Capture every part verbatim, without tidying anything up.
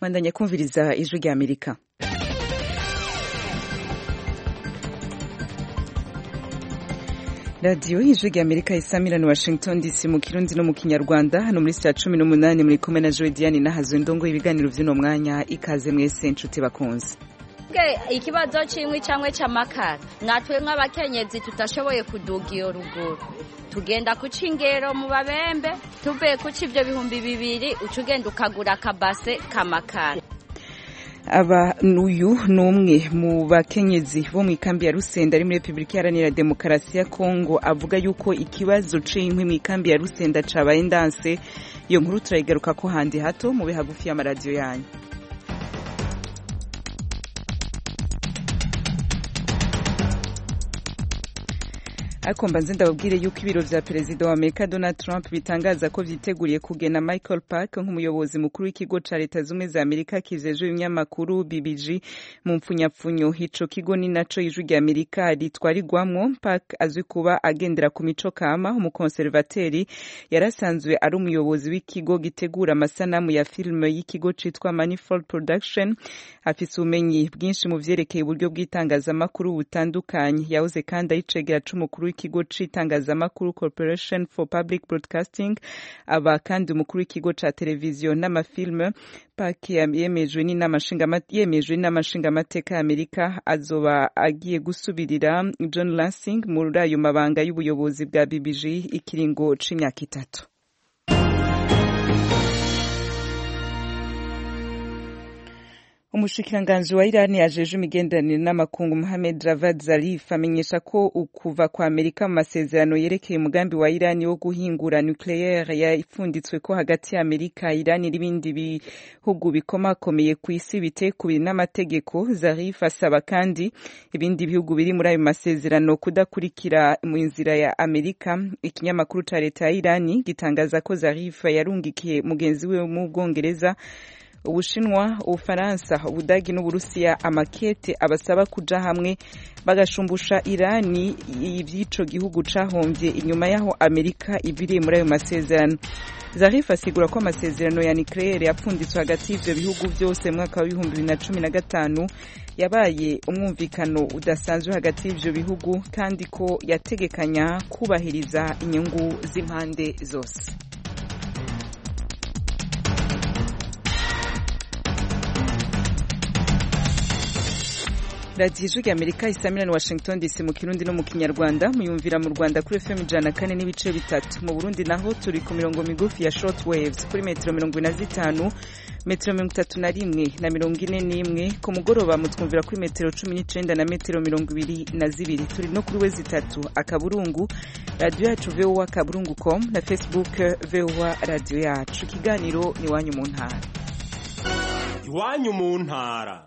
Bandanya kumviriza ijwi rya Amerika. Radio ijwi rya Amerika isamira ni Washington D C mu Kirundi no mu Kinyarwanda. Hano muri saa cumi n'umunani muri kumwe na Joy Diane nahazo ndongo ibiganiro vy'ino mwanya. Ikaze mwese nshuti bakunze. Ikibazo cimwe camwe c'amakara natwe nk'abakenyezi tutashoboye kuduga iyo ruguru tugenda kuca ingero mu babembe tuvuye kuca ivyo bihumbi bibiri ucugenda ukagura akabase k'amakara. Aba nuyu numwe mu bakenyezi bo mu ikambi ya Rusenda ari muri Republika Iharanira Demokarasi ya Kongo avuga yuko ikibazo c'inkwi mu ikambi ya Rusenda cabaye ndanse. Iyo nkuru turayigaruka ko handi hato mu bihagufi y'amaradiyo yanyu. Ariko mbanze ndababwire yuko ibiro vya Perezida wa Amerika Donald Trump bitangaza ko vyiteguriye kugena Michael Park nk'umuyobozi mukuru w'ikigo ca Leta Zumwe za Amerika kijeje ibinyamakuru B B G mu mpfunyapfunyo. Ico kigo ni naco ijwi rya Amerika ritwarirwamwo. Park azwi kuba agendera ku mico kama, umukonservateri yarasanzwe ari umuyobozi w'ikigo gitegura amasanamu ya filime y'ikigo citwa Manifold Production. Afise ubumenyi bwinshi mu vyerekeye uburyo bw'itangazamakuru butandukanye. Yahoze kandi ayicegera c'umukuru w'ikigo c'itangazamakuru Corporation for Public Broadcasting, aba kandi umukuru w'ikigo ca televiziyo n'amafilme. Park yemejwe n'amashinga amateka y'Amerika azoba agiye gusubirira John Lansing muri ayo mabanga y'ubuyobozi bwa B B G ikiringo c'imyaka itatu. Umushikiranganji wa Irani yajeje imigenderanire n'amakungu Mohamed Javad Zarif amenyesha ko ukuva kwa Amerika mu masezerano yerekeye umugambi wa Irani wo guhingura nucleaire yapfunditswe ko hagati ya Amerika, Irani n'ibindi bihugu bikomakomeye ku isi bitekubiri n'amategeko. Zarif asaba kandi ibindi bihugu biri muri ayo masezerano kudakurikira mu nzira ya Amerika. Ikinyamakuru ca leta ya Irani gitangaza ko Zarif yarungikiye mugenzi we mu Bwongereza, Ubushinwa, Ufaransa, Ubudagi n'Uburusiya amakete abasaba kuja hamwe bagashumbusha Irani ivyico gihugu cahomvye inyuma yaho Amerika iviriye muri ayo masezerano. Zarif asigura ko amasezerano ya nucleaire yapfunditswe hagati y'ivyo bihugu vyose mu mwaka wa ibihumbi bibiri na cumi na gatanu yabaye umwumvikano udasanzwe hagati y'ivyo bihugu kandi ko yategekanya kubahiriza inyungu z'impande zose. Radio ijwi rya Amerika isamira ni Washington D C mu Kirundi no mu Kinyarwanda. Muyumvira mu Rwanda kuri F M ijana na kane n'ibice bitatu. Mu Burundi naho turi ku mirongo migufi ya short waves kuri metero mirongo ine na zitanu, metero mirongo itatu na rimwe na mirongo ine n'imwe. Ku mugoroba mutwumvira kuri metero cumi n'icenda na metero mirongo ibiri na zibiri. Turi no kuri wezi itatu akaburungu radio yacu V O A akaburungu com na Facebook V O A radio yacu. Ikiganiro ni wanyu mu ntara. Iwanyu mu ntara.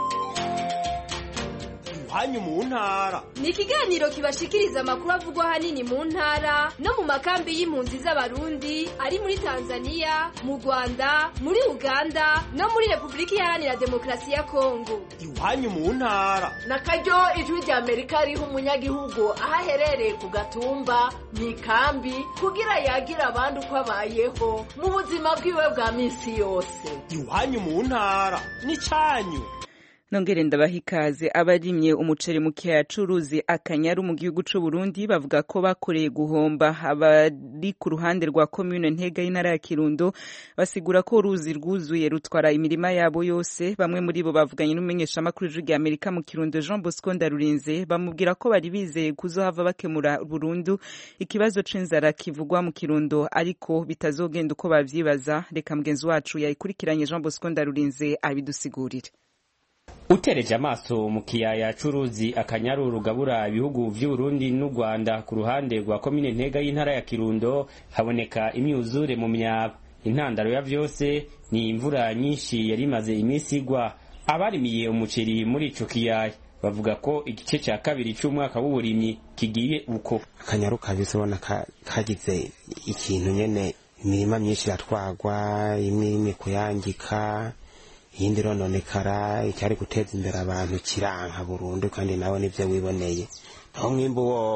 Hanyu mu ntara ni ikiganiro kibashikiriza amakuru avugwa hanini mu ntara no mu makambi y'impunzi z'abarundi ari muri Tanzania, mu Rwanda, muri Uganda no muri Republika Iharanira Demokarasi ya Kongo. Hanyu mu ntara nakaryo ijwi rya Amerika riho umunyagihugu ahaherereye ku gatumba mu ikambi kugira yagira abandi uko abayeho mu buzima bwiwe bwa minsi yose. Hanyu mu ntara ni canyu. Nongere ndabahikaze. Abarimye umuceri mu kiyaya c'uruzi Akanyaru mu gihugu c'u Burundi bavuga ko bakoreye guhomba. Abari ku ruhande rwa commune Ntega y'intara ya Kirundo basigura ko uruzi rwuzuye rutwara imirima yabo yose. Bamwe muri bo bavuganye n'umumenyesha makuru w'ijwi rya Amerika mu Kirundo Jean Bosco Ndarurinze, bamubwira ko bari bizeye kuzohava bakemura burundu ikibazo c'inzara kivugwa mu Kirundo ariko bitazogenda uko bavyibaza. Reka mugenzi wacu yayikurikiranye Jean Bosco Ndarurinze abidusigurire. Utereje amaso mu kiyaya c'uruzi Akanyaru rugabura ibihugu vy'u Burundi n'u Rwanda ku ruhande rwa komine Ntega y'intara ya Kirundo haboneka imyuzure mu myaba. Intandaro ya vyose ni imvura nyinshi yari imaze iminsi igwa. Abarimiye umuceri muri ico kiyaya bavuga ko igice ca kabiri c'umwaka w'uburimyi kigiye uko. Akanyaru kabise ubona kagize ikintu nyene, imirima myinshi iratwagwa, imwe imwe kuyangika, yindi rononekara, icyari guteza imbere abantu kiranka burundu kandi nawe nivyo wiboneye. Aho mwimbo wowe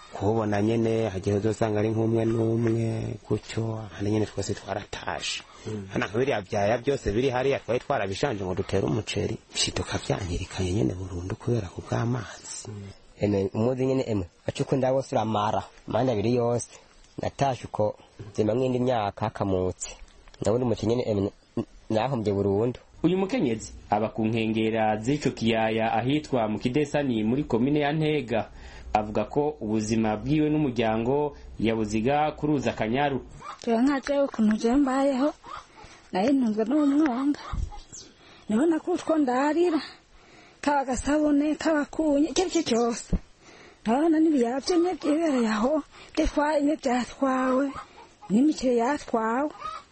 kubona nyene hagiye uzosanga ari nk'umwe n'umwe gutyo hano nyene twese twaratashe hana nkabiriya vyaya byose biri hariya twari twarabishanje ngo dutere umuceri bishituka vyanyirikanye nyene burundu kubera ku bw'amazi ene umuzi nyene emwe acukunda wose uramara manda abiri yose natashe uko zima mwindi myaka akamutse ndabona umuceri nyene emwe nahombye burundu. Uyu mukenyezi aba ku nkengera z'ico kiyaya ahitwa mu Kidesani muri komine ya Ntega avuga ko ubuzima bwiwe n'umuryango yabuziga kuruza Akanyaru. Nkaje ukuntu je mbayeho naye ntunzwe n'umwonga nibona ko utwo ndarira kaba gasabone kaba kunye cyose cyose nabona n'ibiyavye n'ibyibere yaho defwa n'ibyatwawe n'imikire yatwawe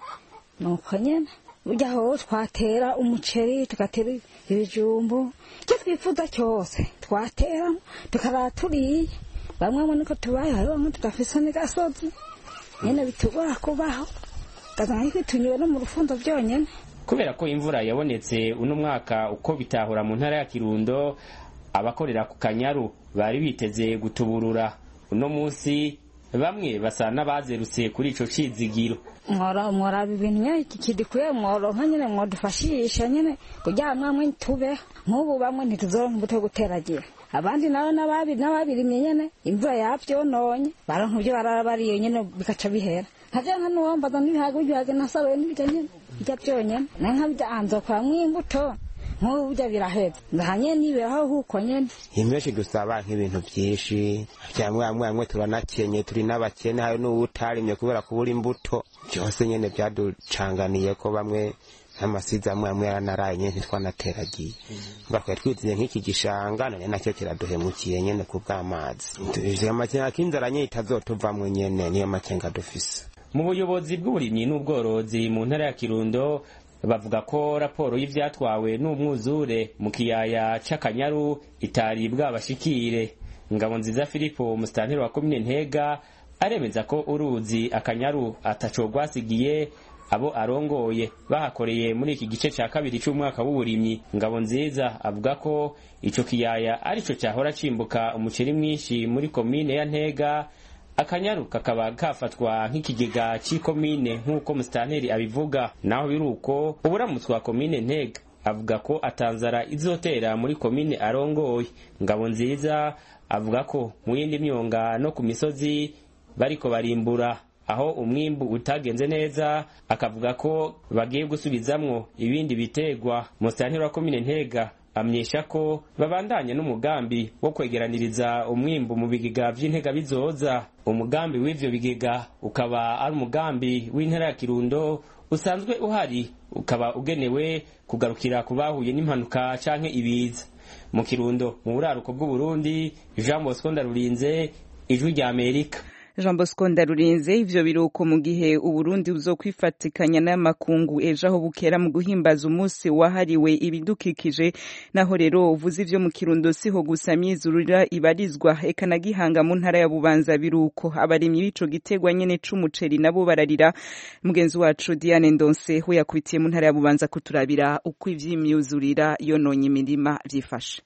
nuko nyene burya aho twatera umuceri tugatera ibijumbu icyo twifuza cyose twatera tukaba turiye bamwe mu niko tubayeho bamwe tudafise n'agasozi nyene bitugora kubaho kazana kwitunyura no mu rufundo byonyene. Kubera ko imvura yabonetse uno mwaka uko bitahura mu ntara ya Kirundo abakorera ku Kanyaru bari biteze gutuburura uno munsi bamwe basa n'abazerutse kuri ico cizigiro. Mwora mwora ibintu nyine kidikuye mworo nkanyene mwadufashisha nyene kugira mwamwe tube nk'ubu bamwe ntituzoronka imbuto guteragira abandi nabo nababi nababirimye nyene imvura yavyononye baronka byo barabariye nyene bikaca bihera nkaje nka nuwambaza n'ibihago byage nasabe n'ibyo nyene bijya byonyene nanka bidanzo kwa mwimbuto nk'ubu bijya biraheza ndahanye niberaho huko nyene imeshe dusaba nk'ibintu byinshi cyangwa amwe amwe turanakenye turi n'abakene hayo n'ubutarimye kubera kubura imbuto byose nyene byaducanganiye ko bamwe amasiza amwe amwe yaranaraye nyene twanateragiye bakwe twiziye nk'iki gishanga none nacyo kiraduhemukiye nyene ku bw'amazi ivyo amakenga kinzara nyene itazotuvamwe nyene niyo makenga dufise. Mu buyobozi bw'uburimyi n'ubworozi mu ntara ya Kirundo bavuga ko raporo y'ivyatwawe n'umwuzure mu kiyaya c'Akanyaru itari bwabashikire. Ngabonziza Filipo umustanteri wa komine Ntega aremeza ko uruzi Akanyaru atacogwasigiye abo arongoye bahakoreye muri iki gice ca kabiri c'umwaka w'uburimyi. Ngabonziza avuga ko ico kiyaya arico cyahora cimbuka umuceri mwinshi muri komine ya Ntega. Akanyaru kakaba kafatwa nk'ikigega c'ikomine nk'uko mustanteri abivuga. Naho biruko uburamutsi wa komine Ntega avuga ko atanzara izotera muri komine arongoye. Ngabonziza avuga ko mu yindi myonga no ku misozi bariko barimbura aho umwimbu utagenze neza, akavuga ko bagiye gusubizamwo ibindi bitegwa. Mustanteri wa komine Ntega amyesha ko babandanya n'umugambi wo kwegeraniriza umwimbu mu bigega vy'Intega bizoza. Umugambi w'ivyo bigega ukaba ari umugambi w'intara ya Kirundo usanzwe uhari, ukaba ugenewe kugarukira kubahuye n'impanuka canke ibiza. Mu Kirundo mu buraruko bw'u Burundi, Jean Bosco Ndarurinze, Ijwi rya Amerika. Jean Bosco Ndarurinze. Ivyo biruko mu gihe Uburundi buzokwifatikanya n'amakungu ejo aho bukera mu guhimbaza umunsi wahariwe ibidukikije. Naho rero uvuze ivyo mu Kirundo siho gusa myizurira ibarizwa eka na Gihanga mu ntara ya Bubanza biruko. Abarimyi b'ico gitegwa nyene c'umuceri nabo bararira. Mugenzi wacu Diane Ndonse ho yakubitiye mu ntara ya Bubanza kuturabira uko ivy'imyuzurira yononye imirima vyifashe.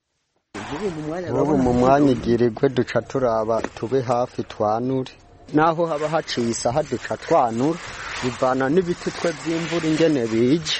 ubu mu mwanya igirirwe duca turaba tube hafi twanure naho haba haciye isaha duca twanura bivana n'ibiti twe by'imvura ingene bije.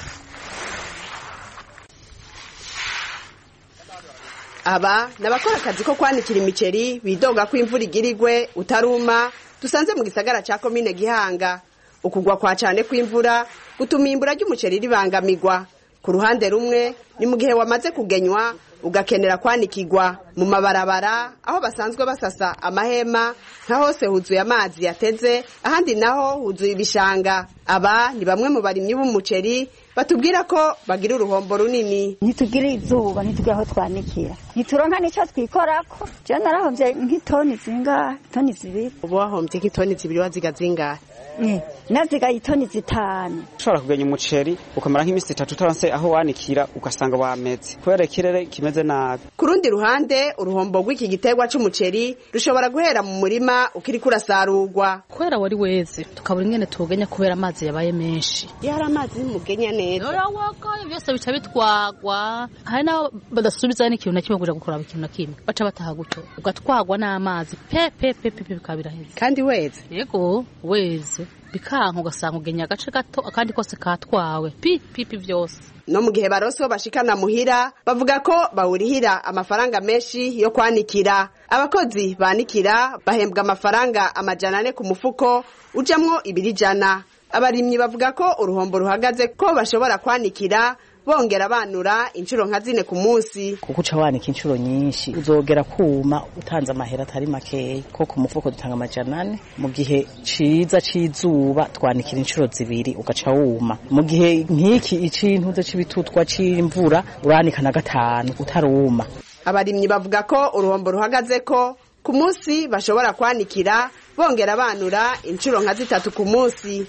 Aba nabakora akazi ko kwanikira imiceri bidoga ko imvura igirirwe utaruma dusanze mu gisagara ca komine Gihanga. Ukugwa kwa cane kw'imvura gutuma imbura ry'umuceri ribangamigwa. Ku ruhande rumwe ni mu gihe wamaze kugenywa ugakenera kwanikigwa mu mabarabara aho basanzwe basasa amahema, nka hose huzuye amazi yateze, ahandi naho huzuye ibishanga. Aba ni bamwe mu barimyi b'umuceri batubwira ko bagira uruhombo runini. Ntitugira izuba, ntitugira aho twanikira, ntituronka n'ico twikorako. Je narahomvye nk'itoni zingahe? Toni zibiri. Ubu wahombye nk'itoni zibiri waziga zingahe? nazigaye itoni zitanu. Ushobora kugenya umuceri ukamara nk'imisi itatu utaronse aho wanikira ugasanga wameze kubera ikirere kimeze nabi. Ku rundi ruhande uruhombo rw'iki giterwa c'umuceri rushobora guhera mu murima ukiri kurasarurwa. Kubera wari weze tukabura ingene tugenya kubera amazi yabaye menshi. Yari amazi mugenya neza. Yorawaka byose bica bitwagwa. Hari naho badasubiza n'ikintu na kimwe kuja gukora ikintu na kimwe. Baca bataha guto. Ugatwagwa n'amazi pe pe pe pe bikabiraheze. Kandi weze. Yego weze. Bikanka ugasanga ugenya agace gato akandi kose katwawe pi pipi vyose. No mu gihe baroso bashikana muhira bavuga ko bawurihira amafaranga menshi yo kwanikira. Abakozi banikira bahembwa amafaranga amajana ane ku mufuko ujamwo ibiri jana. Abarimyi bavuga ko uruhombo ruhagaze ko bashobora kwanikira bongera banura inshuro nka zine ku munsi. Kuko uca wanika inshuro nyinshi uzogera kuma utanze amahera atari makeya ko ku mufuko dutanga amajana ane mu gihe ciza cizuba twanikira inshuro zibiri ugaca wuma. Mu gihe nk'iki icintuze c'ibitutwa c'imvura uranika na gatanu utaruma. Abarimyi bavuga ko uruhombo ruhagaze ko ku munsi bashobora kwanikira bongera banura inshuro nka zitatu ku munsi.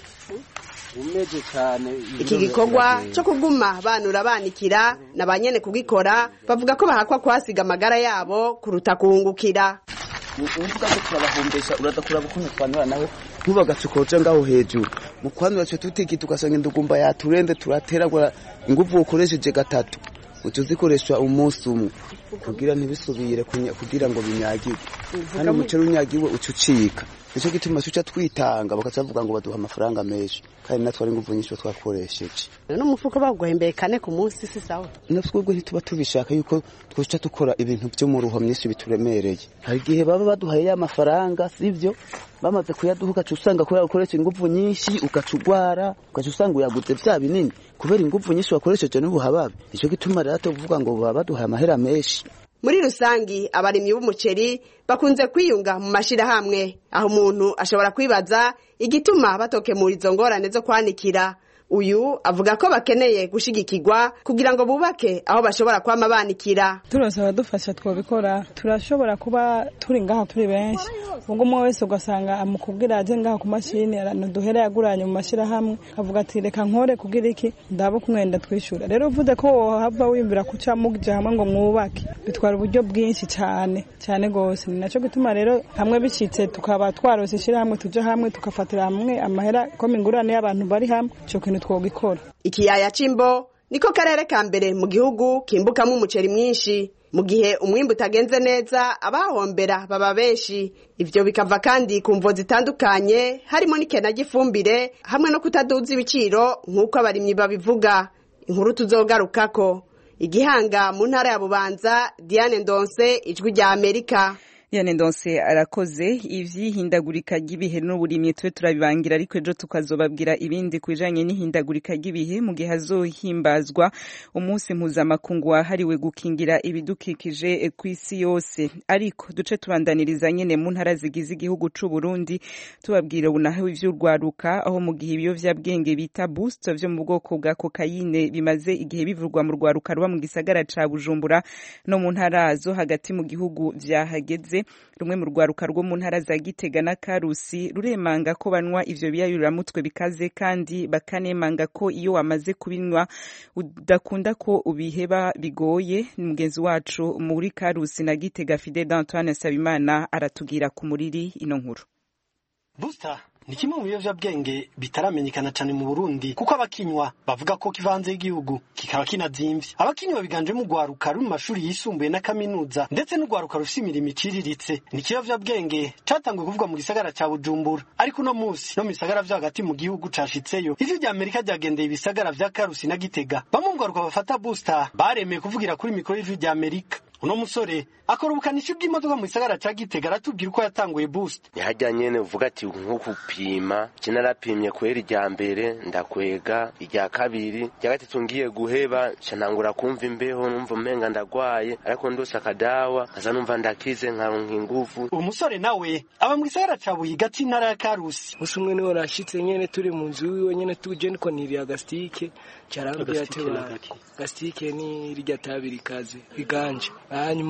Umeje cyane iki gikorwa cyo kuguma banura banikira na banyene kugikora bavuga ko bahakwa kwasiga amagara yabo kuruta kuhungukira. Uvuga ko turabahombesha uradakura bukuntu twanura naho ntubagacukoje ngaho hejuru mu kwanura cyo tutiki tugasanga indugumba yaturende turateragura inguvu ukoresheje gatatu utuzikoresha umunsi umwe kugira ntibisubire kugira ngo binyagirwe kandi umuceri unyagiwe ucucika. Nico gituma suca twitanga bakacavuga ngo baduha amafaranga menshi kandi natwe ari nguvu nyinshi twakoresheje. No mufuko baguhembeye kane ku munsi si sawa. Natwebwe ntituba tubishaka yuko twoca tukora ibintu byo mu ruho myinshi bituremereye. Hari gihe baba baduhaye ya mafaranga sivyo bamaze kuyaduhuka usanga ko yakoresha inguvu nyinshi ukacugwara ukacusanga uyaguze vya binini kubera inguvu nyinshi wakoresheje n'ubuhababe. Nico gituma rero tuvuga ngo baba baduhaye amahera menshi. Muri rusangi abarimyi b'umuceri bakunze kwiyunga mu mashira hamwe aho umuntu ashobora kwibaza igituma batoke muri izo ngorane zo kwanikira. Uyu avuga ko bakeneye gushigikirwa kugira ngo bubake aho bashobora kwama banikira. Turonse abadufasha twobikora turashobora kuba turi ngaha turi benshi ubwo umwe wese ugasanga amukubwira aje ngaha ku mashini araduhera yaguranye mu mashira hamwe avuga ati reka nkore kugira iki ndabo kumwenda twishura. Rero uvuze ko hava wimbira kuca mugije hamwe ngo mwubake bitwara uburyo bwinshi cyane cyane gose. Ni naco gituma rero hamwe bishitse tukaba twarose ishira hamwe tuje hamwe tukafatira hamwe amahera ko mingurane y'abantu bari hamwe cyo twogikora. Ikiyaya c'Imbo niko karere ka mbere mu gihugu kimbukamwe umuceri mwinshi. Mu gihe umwimbu utagenze neza abahombera baba benshi. Ivyo bikava kandi ku mvo zitandukanye harimo n'ikena gifumbire hamwe no kutaduza ibiciro nk'uko abarimyi babivuga. Inkuru tuzogarukako. Igihanga mu ntara ya Bubanza, Diane Ndonse, Ijwi rya Amerika. Diane Ndonse arakoze. Ivyihindagurika ry'ibihe n'uburimyi twe turabibangira ariko ejo tukazobabwira ibindi kwijanye n'ihindagurika ry'ibihe mu gihe hazohimbazwa umunsi mpuzamakungu wahariwe gukingira ibidukikije kw'isi yose. Ariko duce tubandaniriza nyene mu ntara zigize igihugu c'u Burundi tubabwira unaho ivy'urwaruka aho mu gihe ibiyovyabwenge bita boost vyo mu bwoko bwa kokayine bimaze igihe bivurwa mu rwaruka ruba mu gisagara ca Bujumbura no mu ntara zo hagati mu gihugu vyahageze. Rumwe mu rwaruka rwo mu ntara za Gitega na Karusi ruremanga ko banwa ivyo biyayuramutwe bikaze kandi bakanemanga ko iyo wamaze kubinywa udakunda ko ubiheba bigoye. Mugenzi wacu muri Karusi na Gitega Fidel Antoine Sabimana aratugira ku muriri ino nkuru. Booster ni kimwe mu biyovyabwenge bitaramenyekana cyane mu Burundi kuko abakinywa bavuga ko kivanze igihugu kikaba kinazimvye. Abakinywa biganje mu gwaruka mu mashuri yisumbuye na kaminuza ndetse n'ugwaruka rufite imirimo iciriritse. Ni kiyovyabwenge catangwe kuvuga mu gisagara ca Bujumbura ariko no musi no misagara vya hagati mu gihugu cashitseyo. Ivyo rya Amerika ryagendeye ibisagara vya Karusi na Gitega. Bamwe mu gwaruka bafata Booster baremeye kuvugira kuri mikoro y'Ijwi rya Amerika. Uno musore akora ubukanishi bw'imodoka mu gisagara ca Gitega aratubwira uko yatanguye Booster. Yahajya nyene uvuga ati nko kupima kinarapimye kwera irya mbere ndakwega irya kabiri irya gatatu ngiye guheba canangura kumva imbeho numva umenga ndagwaye ariko ndose akadawa kaza numva ndakize nkaronka ingufu. Umusore nawe aba mu gisagara ca Buyiga c'intara ya Karusi. Usumwe niho rashitse nyene turi mu nzu wiwe nyene tuje niko niriya gastike carambye ateba gastike ni irya tabiri kaze iganje. Hanyuma rero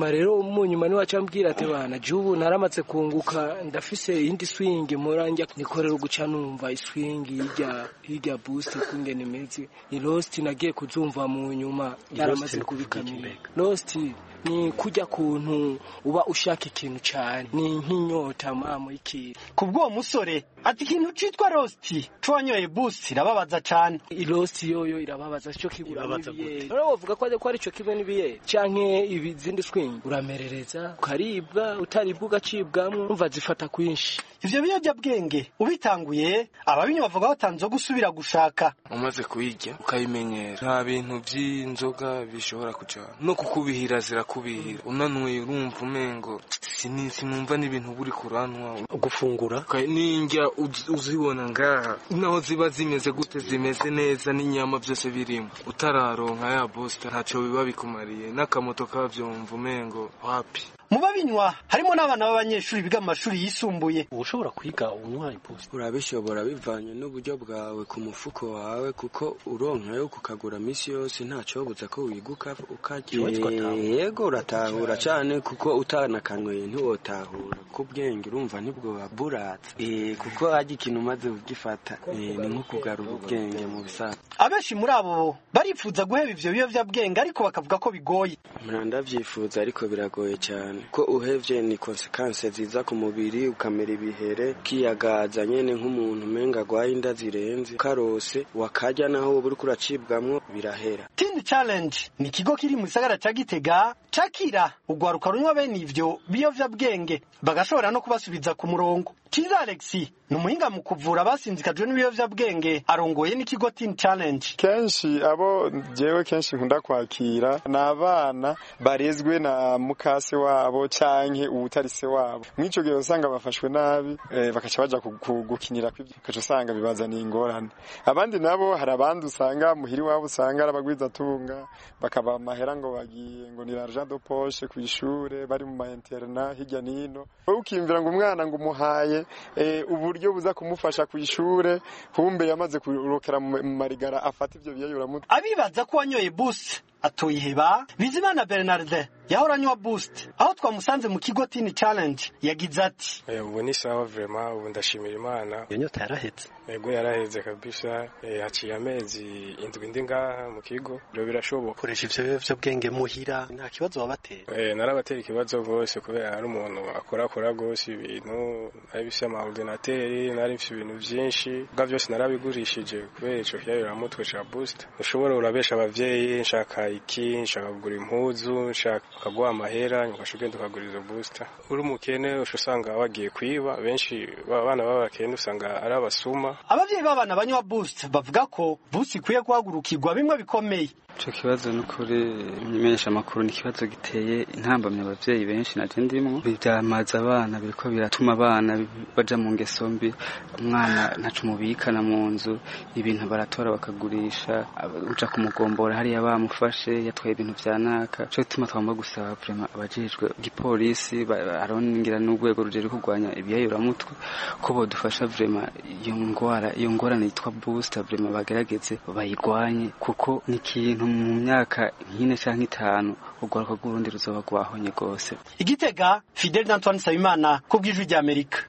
mu nyuma niwe acambwira ati bana jubu naramaze kunguka ndafise indi swing muranja nikorera uguca numva iswing hirya hirya boost kungene imeze ni lost nagiye kuzumva mu nyuma yaramaze kubikamira lost ni kujya kuntu uba ushaka ikintu cyane ni nk'inyota mamo iki kubwo musore ati ikintu citwa rosti twanyoye boost irababaza cyane irosti yoyo irababaza cyo kigura biye rero bavuga ko ko ari cyo kimwe nibiye canke ibizindi swing uramerereza ukaribwa utaribwa ugacibwamwe umva zifata kwinshi ivyo biyojya bwenge ubitanguye ababinywa bavuga batanzo gusubira gushaka umaze kuyirya ukayimenyera nta bintu by'inzoga bishobora kuja no kukubihira zirakubihira unanwe urumva umengo sinisi numva n'ibintu buri kuranwa gufungura ninjya uzibona ngaha naho ziba zimeze gute zimeze neza n'inyama byose birimo utararonka ya booster ntacyo biba bikumariye n'akamoto kavyumva umengo wapi mu babinywa harimo n'abana b'abanyeshuri biga mu mashuri yisumbuye ushobora kwiga unywa boost urabishobora bivanye n'uburyo bwawe ku mufuko wawe kuko uronka yo kukagura misi yose ntacyo buza ko wiguka ukagiye yego uratahura cyane kuko utanakanyweye ntiwotahura ku bwenge urumva nibwo baburatse eh kuko haje ikintu maze ugifata ni nko kugarura ubwenge mu bisaka abenshi muri abo barifuza guheba ivyo biyovya bwenge ariko bakavuga ko bigoye muranda vyifuza ariko biragoye cyane ko uhevye ni consequences ziza ku mubiri ukamera ibihere kiyagaza nyene nk'umuntu menga gwaye inda zirenze karose wakarya naho buri kuracibwamwo birahera. Teen Challenge ni kigo kiri mu gisagara ca Gitega cakira ugwaruka runywa bene ivyo biyovya bwenge bagashobora no kubasubiza ku murongo. Kiza Alexi ni umuhinga mu kuvura abasinzikajwe n'ibiyovya bwenge arongoye n'ikigo Teen Challenge. Kenshi abo jewe kenshi nkunda kwakira n'abana barezwe na mukase wabo canke ubutarise wabo. Mwico gihe usanga bafashwe nabi eh, bakaca baja gukinira kw'ivyo kaca usanga bibazaniye ingorane. Abandi nabo hari abandi usanga muhiri wabo usanga arabagwiza tunga bakaba amahera ngo bagiye ngo ni l'argent de poche kw'ishure bari mu ma internat hirya nino. Ukimvira ngo umwana ngo umuhaye eh, uburyo buza kumufasha kw'ishure kumbe yamaze kurokera mu marigara afata ivyo biyayura muto. Abibaza ko wanyoye boost atoyiheba Bizimana Bernard yahoranywa boost aho twamusanze mu kigo Teen Challenge yagize ati eh ubu ni sawa vraiment ubu ndashimira Imana yonyota yarahetse ego yaraheze kabisa eh, haciye amezi indwi ndi ngaha mu kigo byo birashoboka koresha ivyo byo bwenge muhira nta kibazo wabatera eh narabatera ikibazo gose kubera ari umuntu akora akora gose ibintu abise ama ordinateur nari mfite ibintu byinshi bwa byose narabigurishije kubera ico cyayira mutwe cha boost ushobora urabesha abavyeyi nshaka iki nshaka kugura impuzu nshaka ukagwa amahera ngashugenda ukagura izo booster uri umukene usanga wagiye kwiba benshi abana b'abakene usanga ari abasuma. Abavyeyi b'abana banywa boost bavuga ko boost ikwiye guhagurukirwa bimwe bikomeye. Ico kibazo n'ukuri imenyesha makuru ni kibazo giteye intambamye abavyeyi benshi naje ndimwo bivyamaza abana biriko biratuma abana baja mu ngeso mbi umwana ntacu mubikana mu nzu ibintu baratora bakagurisha uja kumugombora hari yabamufashe yatwaye ibintu vyanaka cyo gituma twamba gusaba vraiment abajejwe gipolisi arongira n'ugwego rujeri kugwanya ibiyayura mutwe ko bodufasha vraiment iyo ngwara iyo ngorane yitwa booster vraiment bagerageze bayigwanye kuko ni kintu mu myaka nkine canke itanu ugwaruka rw'urundi ruzoba gwahonye gose. Igitega Fidel Antoine Sabimana ku bw'ijwi rya Amerika.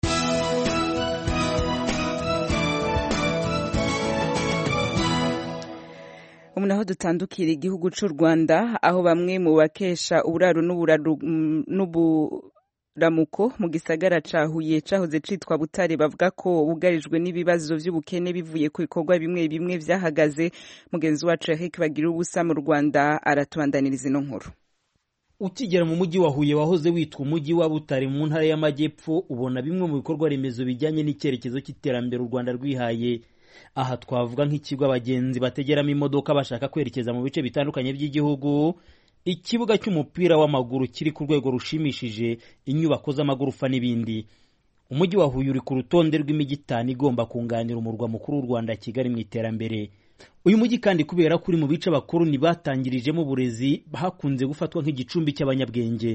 Umunaho dutandukira igihugu c'u Rwanda aho bamwe mu bakesha uburaro n'uburaru n'ubu Ramuko mu gisagara ca Huye cahoze citwa Butare bavuga ko bugarijwe n'ibibazo vy'ubukene bivuye ku bikorwa bimwe bimwe vyahagaze. Mugenzi wacu Eric bagira ubusa mu Rwanda aratubandaniriza ino nkuru. Ukigera mu mujyi wa Huye wahoze witwa umujyi wa Butare mu ntara y'Amajyepfo ubona bimwe mu bikorwa remezo bijyanye n'icyerekezo cy'iterambere u Rwanda rwihaye. Aha twavuga nk'ikigo abagenzi bategeramo imodoka bashaka kwerekeza mu bice bitandukanye by'igihugu, ikibuga cy'umupira w'amaguru kiri ku rwego rushimishije, inyubako z'amagorofa n'ibindi. Umujyi wa Huye uri ku rutonde rw'imijyi itanu igomba kunganira umurwa mukuru w'u Rwanda Kigali mu iterambere. Uyu mujyi kandi kubera kuri mu bice abakoloni batangirijemo uburezi hakunze gufatwa nk'igicumbi cy'abanyabwenge.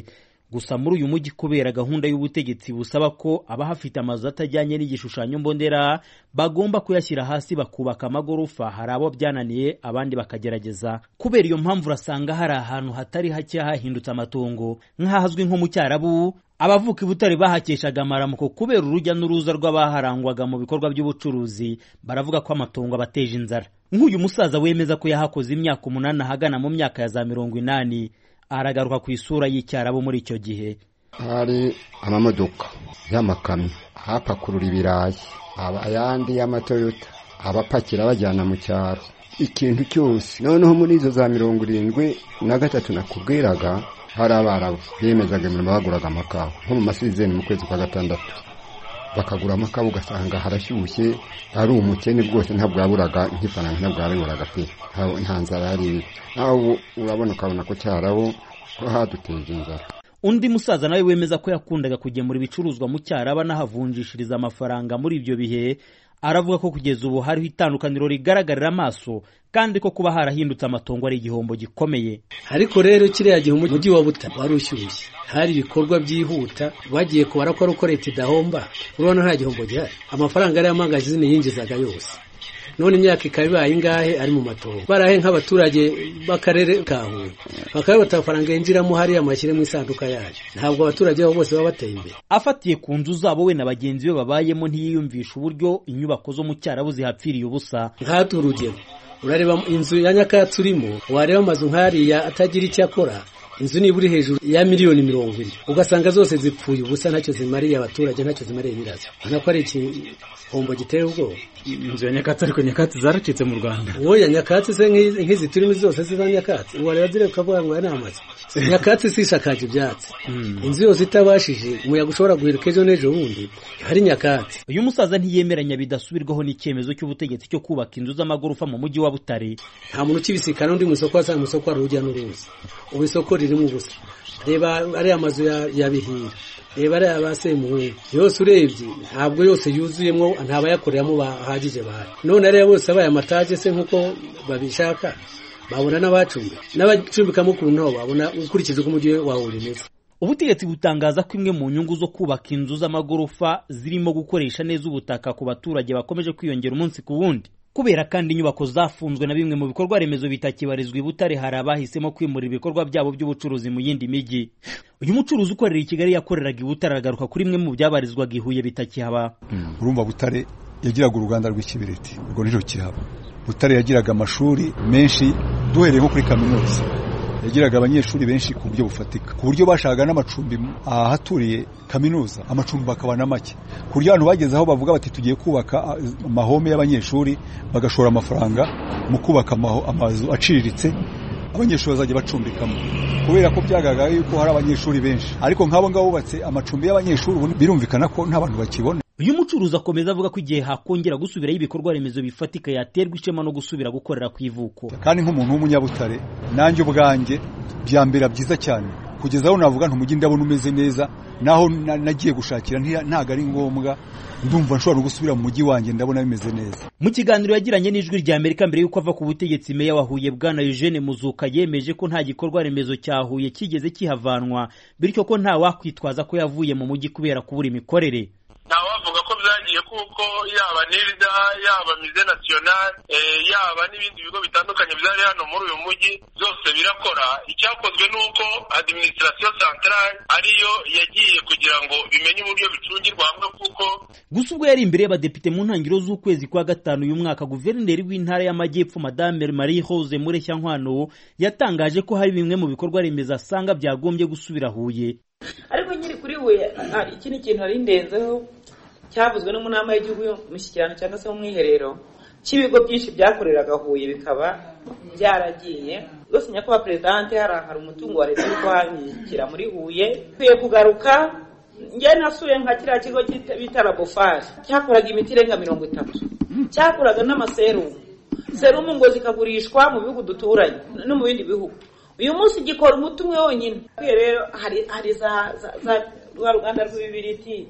gusa muri uyu mujyi kubera gahunda y'ubutegetsi busaba ko abahafite amazu atajyanye n'igishushanyo mbonera bagomba kuyashyira hasi bakubaka amagorofa, hari abo byananiye abandi bakagerageza. Kubera iyo mpamvu urasanga hari ahantu hatari hake hahindutse amatongo nk'ahazwi nko mu Cyarabu. Abavuka i Butare bahakeshaga amaramuko kubera urujya n'uruza rw'abaharangwaga mu bikorwa by'ubucuruzi, baravuga ko amatongo abateje inzara. Nk'uyu musaza wemeza ko yahakoze imyaka umunani ahagana mu myaka ya za mirongo inani, aragaruka ku isura y'Icyarabu muri icyo gihe. Hari amamodoka y'amakamyo hapakurura ibirayi, ayandi y'amatoyota abapakira bajyana mu cyaro, ikintu cyose. Noneho muri izo za mirongo irindwi na gatatu nakubwiraga, hari abarabu bemezaga imirimo baguraga amakawa nko mu masizeni mu kwezi kwa gatandatu, bakagura amakawa ugasanga harashyushye, ari umukene bwose ntabwo yaburaga nk'ifaranga, ntabwo yaburaga pe, nta nzara yari. Naho urabona ukabona ko Cyarabu ko haduteje inzara. Undi musaza nawe wemeza ko yakundaga kugemura ibicuruzwa mu Cyarabu n'ahavunjishiriza amafaranga muri ibyo bihe, aravuga ko kugeza ubu hariho itandukaniro rigaragarira amaso, kandi ko kuba harahindutse amatongo ari igihombo gikomeye. Ariko rero kiriya gihe umujyi wa Butare wari ushyushye, hari ibikorwa byihuta, bagiye kubara ko uko leta idahomba, urabona nta gihombo gihari. Amafaranga ari amangazini yinjizaga yose, none imyaka ikaba ibaye ingahe ari mu matongo. Barahe nk'abaturage b'akarere ka Huye bakaba batafaranga yinjiramo hariya amashyire mu isanduka yayo, ntabwo abaturage babo bose baba bateye imbere. Afatiye ku nzu zabo we na bagenzi be babayemo, ntiyiyumvisha uburyo inyubako zo mu Cyarabu zihapfiriye ubusa. Nk'atu urugero, urareba inzu ya nyakatsi urimo, wareba amazu nk'ariya atagira icyo akora, inzu niba uri hejuru ya miliyoni mirongo ine, ugasanga zose zipfuye ubusa, ntacyo zimariye abaturage, ntacyo zimariye nyirazo. Ubona ko ari igihombo giteye ubwoba. Inzu ya nyakatsi, ariko nyakatsi zaracitse mu Rwanda. Oya, nyakatsi se nk'izi turimo zose ziza nyakatsi, wareba zire ukavuga ngo aya ni amazu. Nyakatsi si ishakaje ibyatsi. Inzu yose itabashije umuyaga ushobora guheruka ejo n'ejo bundi, hari nyakatsi. Uyu musaza ntiyemeranya bidasubirwaho n'icyemezo cy'ubutegetsi cyo kubaka inzu z'amagorofa mu mujyi wa Butare. Nta muntu ukibisikana undi mu isoko, asanga mu isoko hari urujya n'uruza. Ubu isoko ririmo ubusa. Reba ari amazu ya Bihira, reba ari abasemuhungu, yose urebye ntabwo yose yuzuyemo, ntabayakoreramo bahagije bahari. None rero bose abaye amataje se nk'uko babishaka, babona n'abacumbika n'abacumbikamo ku ntobo, babona ukurikije uko umujyi wawe umeze. Ubutegetsi butangaza ko imwe mu nyungu zo kubaka inzu z'amagorofa zirimo gukoresha neza ubutaka ku baturage bakomeje kwiyongera umunsi ku wundi. Kubera kandi inyubako zafunzwe na bimwe mu bikorwa remezo bitakibarizwa i Butare, hari abahisemo kwimura ibikorwa byabo by'ubucuruzi mu yindi mijyi. Uyu mucuruzi ukorera i Kigali yakoreraga i Butare aragaruka kuri imwe mu byabarizwaga i Huye bitakihaba. Urumva Butare yagiraga uruganda rw'ikibiriti, ubwo niho kihaba. Butare yagiraga amashuri menshi, duhereye nko kuri kaminuza yagiraga abanyeshuri benshi ku buryo bufatika, ku buryo bashakaga n'amacumbi ahaturiye kaminuza, amacumbi bakabana make, ku buryo abantu bageze aho bavuga bati tugiye kubaka amahome y'abanyeshuri, bagashora amafaranga mu kubaka amazu aciriritse abanyeshuri bazajya bacumbikamo, kubera ko byagaga yuko hari abanyeshuri benshi. Ariko nk'abo ngabo bubatse amacumbi y'abanyeshuri, birumvikana ko nta bantu bakibona. Uyu mucuruzi akomeza avuga ko igihe hakongera gusubirayo ibikorwa remezo bifatika yaterwa ishema no gusubira gukorera ku ivuko. Kandi nk'umuntu w'umunyabutare, nanjye ubwanjye byambera byiza cyane, kugeza aho navuga nti umujyi ndabona umeze neza, naho nagiye gushakira ntago ari ngombwa, ndumva nshobora no gusubira mu mujyi wanjye, ndabona bimeze neza. Mu kiganiro yagiranye n'Ijwi rya Amerika mbere y'uko ava ku butegetsi, meya wa Huye Bwana Eugene Muzuka yemeje ko nta gikorwa remezo cya Huye kigeze kihavanwa, bityo ko nta wakwitwaza ko yavuye mu mujyi kubera kubura imikorere. Ntawavuga ko byagiye kuko yaba Nirda, yaba Musée National, yaba n'ibindi bigo bitandukanye byari hano muri uyu mujyi byose birakora. Icyakozwe nuko administration centrale ariyo yagiye kugira ngo bimenye uburyo bicungirwa hamwe, kuko gusa ubwo yari imbere y'abadepite mu ntangiriro z'ukwezi kwa gatanu uyu mwaka, guverineri w'intara y'Amajyepfo Madame Marie Rose Mureshyankwano yatangaje ko hari bimwe mu bikorwa remezo asanga byagombye gusubira Huye. Ariko nyiri kuri Huye hari ikindi kintu ari ndenzeho cyavuzwe no mu nama y'igihugu y'umushyikirano cyangwa se mu mwiherero cy'ibigo byinshi byakoreraga Huye bikaba byaragiye. Rwose nyakubahwa Presidente, hari hari umutungo wa leta ariko hanyikira muri Huye kwiye kugaruka. Njye nasuye nka kiriya kigo bita Labofage cyakoraga imiti irenga mirongo itatu, cyakoraga n'amaserumu, serumu ngo zikagurishwa mu bihugu duturanye no mu bindi bihugu. Uyu munsi gikora umuti umwe wonyine. Rero hari hari za za ruganda rw'ibibiriti,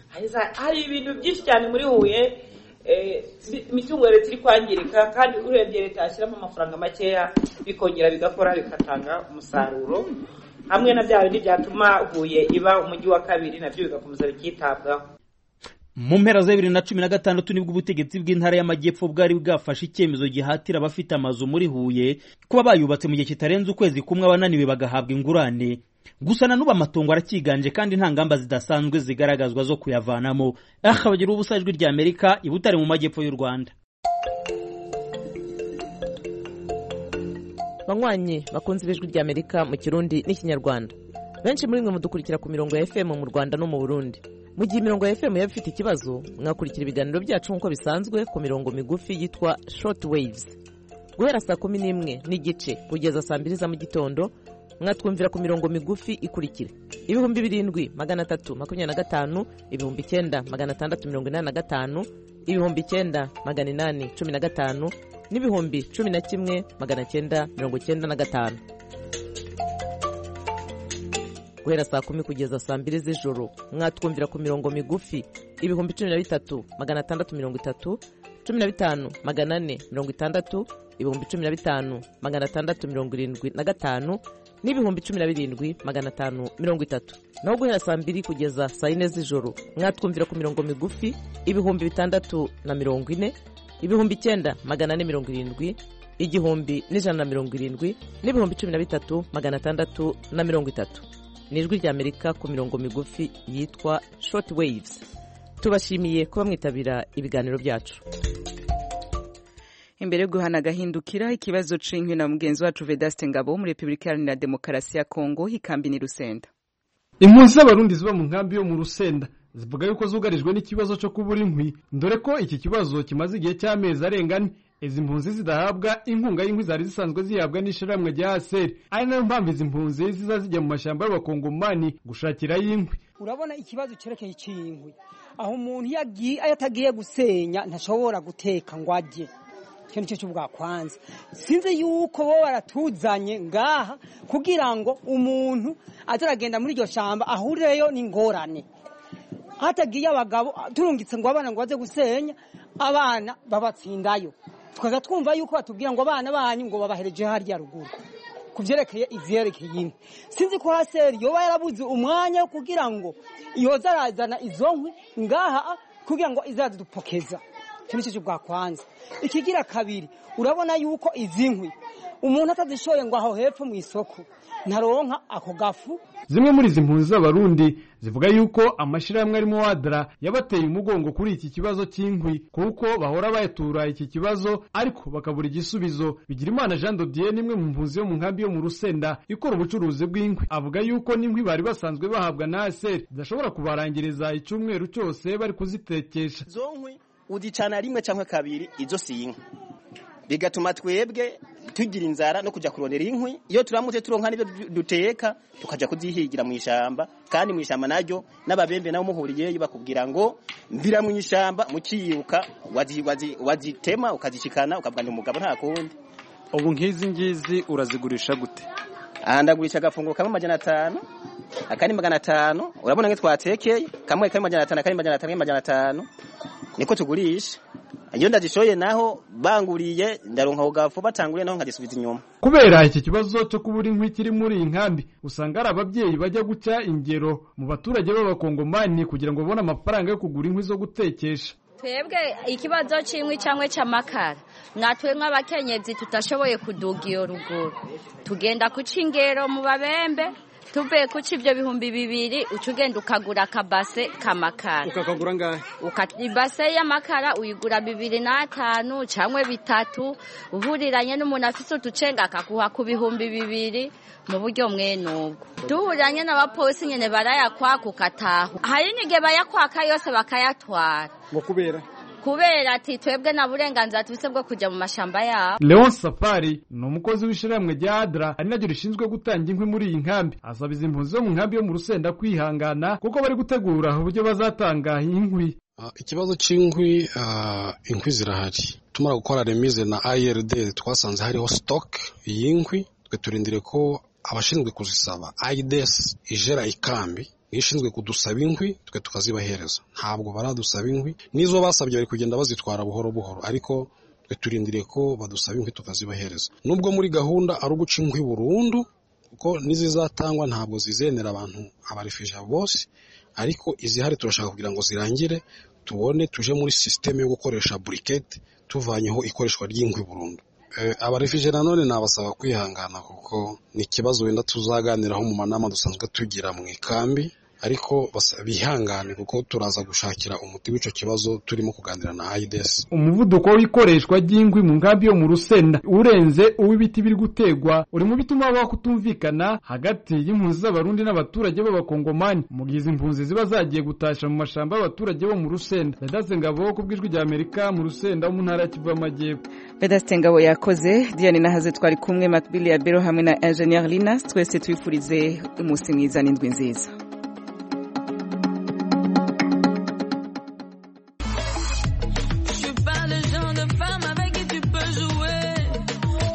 hari ibintu byinshi cyane muri Huye, imitungo leta iri kwangirika, kandi urebye leta yashyiramo amafaranga makeya bikongera bigakora bigatanga umusaruro. hamwe na bya bindi byatuma Huye iba umujyi wa kabiri nabyo bigakomeza bikitabwaho. Mu mpera za bibiri na cumi na gatandatu nibwo ubutegetsi bw'intara y'amajyepfo bwari bwafashe icyemezo gihatira abafite amazu muri Huye kuba bayubatse mu gihe kitarenze ukwezi kumwe abananiwe bagahabwa ingurane. Gusa na nuba amatongo arakiganje kandi nta ngamba zidasanzwe zigaragazwa zo kuyavanamo. Aha bagira ubusajwi rya Amerika i Butare mu majyepfo y'u Rwanda. Banywanyi bakunze ibijwi rya Amerika mu Kirundi n'Ikinyarwanda. Benshi muri mwe mudukurikira ku mirongo ya F M mu Rwanda no mu Burundi. Mu gihe imirongo ya F M yaba ifite ikibazo, mwakurikira ibiganiro byacu nk'uko bisanzwe ku mirongo migufi yitwa short waves. Guhera saa kumi n'imwe n'igice kugeza saa mbiri za mu gitondo, mwatwumvira ku mirongo migufi ikurikira: ibihumbi birindwi magana atatu makumyabiri na gatanu, ibihumbi icyenda magana atandatu mirongo inani na gatanu, ibihumbi icyenda magana inani cumi na gatanu, n'ibihumbi cumi na kimwe magana cyenda mirongo cyenda na gatanu. Guhera saa kumi kugeza saa mbiri z'ijoro, mwatwumvira ku mirongo migufi ibihumbi cumi na bitatu magana atandatu mirongo itatu, cumi na bitanu magana ane mirongo itandatu, ibihumbi cumi na bitanu magana atandatu mirongo irindwi na gatanu, n'ibihumbi cumi na birindwi magana atanu mirongo itatu. Naho guhera saa mbiri kugeza saa yine z'ijoro, mwatwumvira ku mirongo migufi ibihumbi bitandatu na mirongo ine, ibihumbi icyenda magana ane mirongo irindwi, igihumbi n'ijana na mirongo irindwi, n'ibihumbi cumi na bitatu magana atandatu na mirongo itatu. Ni ijwi rya Amerika ku mirongo migufi yitwa short waves. Tubashimiye kuba mwitabira ibiganiro byacu. Imbere yo guhana gahindukira ikibazo c'inkwi na mugenzi wacu Vedaste Ngabo muri Republika Iharanira Demokarasi ya Kongo hikambi ni Rusenda. Impunzi z'abarundi ziba mu nkambi yo mu Rusenda zivuga yuko zugarijwe n'ikibazo cyo kubura inkwi, ndore ko iki kibazo kimaze igihe cy'amezi arengana. Izi mpunzi zidahabwa inkunga y'inkwi zari zisanzwe zihabwa n'ishiramwe rya A S E R, ari nayo mpamvu izi mpunzi ziza zijya mu mashamba y'abakongomani gushakira y'inkwi. Urabona ikibazo cyerekeye cy'inkwi, aho umuntu yagiye ayatagiye gusenya ntashobora guteka ngo ajye. Cyo nicyo cy'ubwa kwanza. Sinzi yuko bo baratuzanye ngaha kugira ngo umuntu azaragenda muri iryo shamba ahurireyo n'ingorane. Hatagiye abagabo turungitse ngo abana ngo baze gusenya, abana babatsindayo. Tukaza twumva yuko batubwira ngo abana banyu ngo babahereje harya ruguru kuvyerekeye ivyerekeye inkwi. Sinzi ko A S E R yoba yarabuze umwanya kugira ngo yoza arazana izo nkwi ngaha kugira ngo izadupokeza. Cyo nicyo bwa kwanza. Ikigira kabiri, urabona yuko izi nkwi umuntu atazishoye ngo aho hepfo mu isoko ntaronka ako gafu. Zimwe muri izi mpunzi z'abarundi zivuga yuko amashiramwe arimo wadra yabateye umugongo kuri iki kibazo cy'inkwi kuko bahora bayatura iki kibazo ariko bakabura igisubizo. Bigirimana Jean Dodier nimwe mu mpunzi yo mu nkambi yo mu Rusenda ikora ubucuruzi bw'inkwi, avuga yuko n'inkwi bari basanzwe bahabwa na A S E R zidashobora kubarangiriza icyumweru cyose bari kuzitekesha. Zo nkwi udicana rimwe cyangwa kabiri izo sinka, bigatuma twebwe tugira inzara no kujya kurondera inkwi. Iyo turamutse turonka nibyo duteka tukaja kuzihigira mu ishamba, kandi mu ishamba naryo n'ababembe nabo muhuriyeyo bakubwira ngo mbira mu ishamba mukiyuka wazi wazitema ukazishikana ukabwanya umugabo nta kundi. Ubu nkizi ngizi urazigurisha gute? Andagurisha gafungo kamwe majana atanu, akani magana atanu. Urabona nge twatekeye kamwe kamwe majana atanu, akani majana atanu, majana atanu niko tugurisha. Iyo ndazishoye naho banguriye ndaronka ugafu batanguriye naho nkagisubiza inyuma. Kubera iki kibazo cyo kubura inkwi kiri muri inkambi, usanga ari ababyeyi bajya gucya ingero mu baturage b'abakongomani kugira ngo babone amafaranga yo kugura inkwi zo gutekesha. Twebwe ikibazo cy'inkwi cyangwe cy'amakara natwe nk'abakenyezi tutashoboye kuduga iyo ruguru, tugenda kuca ingero mu babembe, tuve kuca ibyo bihumbi bibiri ucugenda ukagura akabase kamakara. Ukakagura ngahe? Ibase y'amakara uyigura bibiri n'atanu cyangwe bitatu, uhuriranye n'umuntu afise utucenga akakuha ku bihumbi bibiri mu buryo mwenubwo. Duhuriranye n'abapolisi nyene barayakwaka ukataha, hari nige bayakwaka yose bakayatwara. Ngo kubera kubera ati twebwe na burenganzira tubise bwo kujya mu mashamba yabo. Leon Safari ni umukozi w'ishiramwe rya Adra ari naryo rishinzwe gutanga inkwi muri iyi nkambi, asaba izi mpunzi zo mu nkambi yo mu Rusenda kwihangana kuko bari gutegura uburyo bazatanga inkwi. Uh, ikibazo cy'inkwi uh, inkwi zirahari. Tumara gukora remise na I R D twasanze hariho stock y'inkwi, twe turindire ko abashinzwe kuzisaba I D S ijera ikambi nishinzwe kudusaba inkwi twe tukazibahereza. Ntabwo baradusaba inkwi, nizo basabye bari kugenda bazitwara buhoro buhoro, ariko twe turindiriye ko badusaba inkwi tukazibahereza. Nubwo muri gahunda ari uguca inkwi burundu, kuko nizizatangwa ntabwo zizenera abantu abarefugee bose, ariko izihari turashaka kugira ngo zirangire tubone tuje muri systeme yo gukoresha briquette tuvanyeho ikoreshwa ry'inkwi burundu. Abarefugee nanone nabasaba kwihangana kuko ni ikibazo wenda tuzaganiraho mu manama dusanzwe tugira mu ikambi, ariko bihangane kuko turaza gushakira umuti w'ico kibazo turimo kuganira na A I D S. Umuvuduko w'ikoreshwa ry'ingwi mu nkambi yo mu Rusenda urenze uw'ibiti biri gutegwa uri mu bituma habaho kutumvikana hagati y'impunzi z'abarundi n'abaturage b'abakongomani mu gihe izi mpunzi ziba zagiye gutasha mu mashamba y'abaturage bo mu Rusenda. Vedaste Ngabo ku bw'ijwi rya Amerika mu Rusenda mu ntara ya Kivu y'Amajyepfo. Vedaste Ngabo yakoze, Diane Nahaze twari kumwe, Macbili ya Bero hamwe na Engineer Linas, twese twifurize umunsi mwiza n'indwi nziza.